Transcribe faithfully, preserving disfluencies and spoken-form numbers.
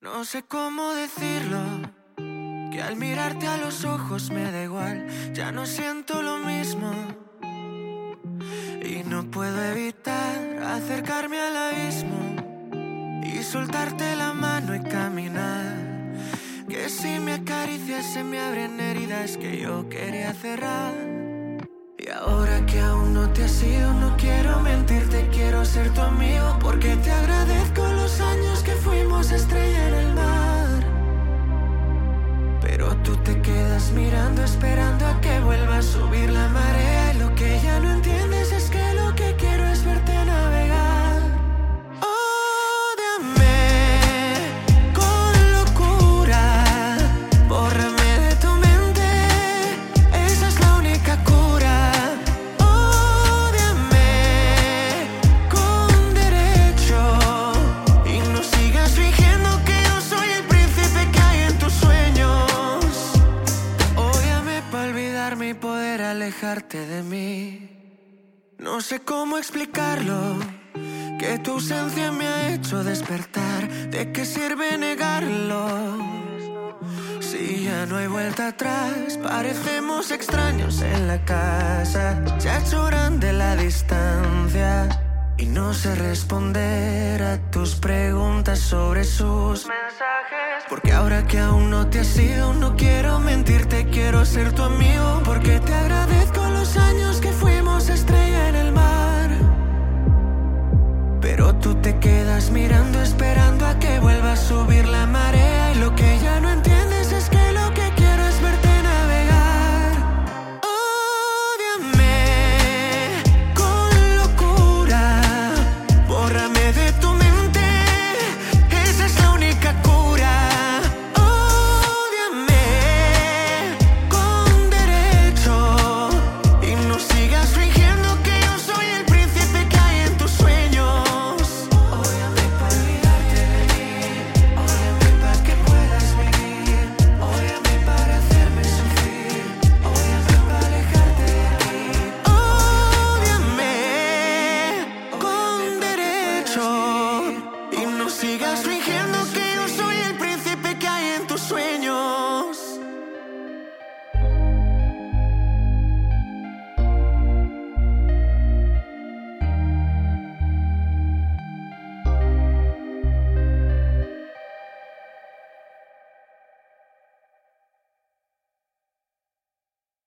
No sé cómo decirlo, que al mirarte a los ojos me da igual, ya no siento lo mismo. Y no puedo evitar acercarme al abismo y soltarte la mano y caminar. Que si me acaricias se me abren heridas que yo quería cerrar. Y ahora que aún no te has ido, no quiero mentirte, quiero ser tu amigo, porque te agradezco los años que fuimos estrella en el mar. Pero tú te quedas mirando, esperando a que vuelva a subir la marea. Y lo que ya no entiendes es que lo que quiero es verte navegar. Ódiame con locura, bórrame de tu mente, esa es la única cura. Ódiame con derecho y no sigas fingiendo que yo soy el príncipe que hay en tus sueños. Ódiame para olvidarme y poder alejarte de mí. No sé cómo explicarlo, que tu ausencia me ha hecho despertar. ¿De qué sirve negarlo? Si ya no hay vuelta atrás, parecemos extraños en la casa. Se ha hecho grande la distancia y no sé responder a tus preguntas sobre sus mensajes. Porque ahora que aún no te has ido, no quiero mentirte, quiero ser tu amigo, porque te agradezco los años que fuimos estrella en el mar. Pero tú te quedas mirando, esperando a que vuelva a subir